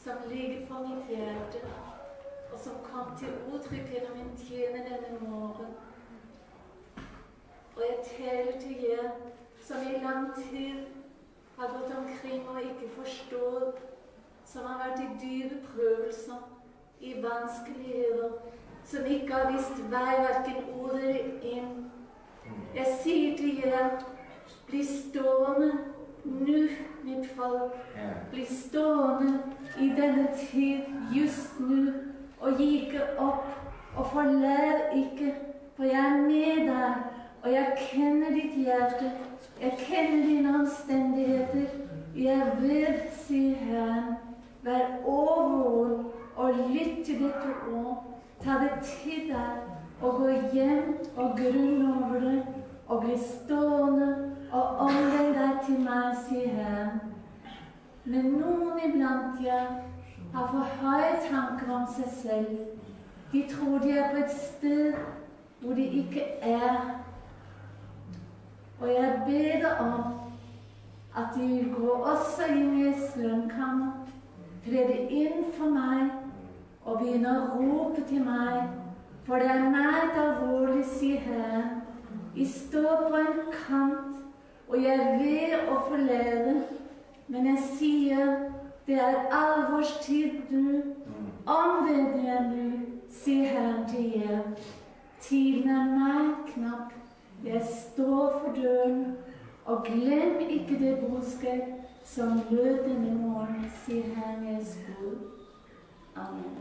som ligger på mitt hjerte, og som kom til uttrykk gjennom min tjener denne morgen. Og jeg taler til jer som i lang tid har gått omkring og ikke forstår, som har vært i dyre prøvelser, i vanskeligheter, som ikke har visst vei hverken ut eller inn. Jeg sier til jer, bli stående nå, mitt folk. Bli stående i denne tid, just nå, og gi ikke opp, og forlær ikke, for jeg er med deg, og jeg kjenner ditt hjerte, jeg kjenner dine omstendigheter. Jeg vet, sier Herren, vær overvåken og lytt til dette ord. Ta det til deg og gå hjem og grunn over det, og bli stående og omvend deg til meg, sier Herren. Men noen iblant jer har for høye tanker om seg selv. De tror de er på et sted hvor de ikke er. Og jeg ber deg om at de vil gå også inn i et lønnkammer, trede inn for meg og begynne å rope til meg, for det er meget alvorlig, sier Herren. Jeg står på en kant, og jeg vil å forlede, men jeg sier, det er alvorstid du, omvend deg nå, sier Herren til jer. Tiden er meget knapp, jeg står for døren, og glem ikke det budskap som lød denne morgen, sier Herren Jesu. Amen.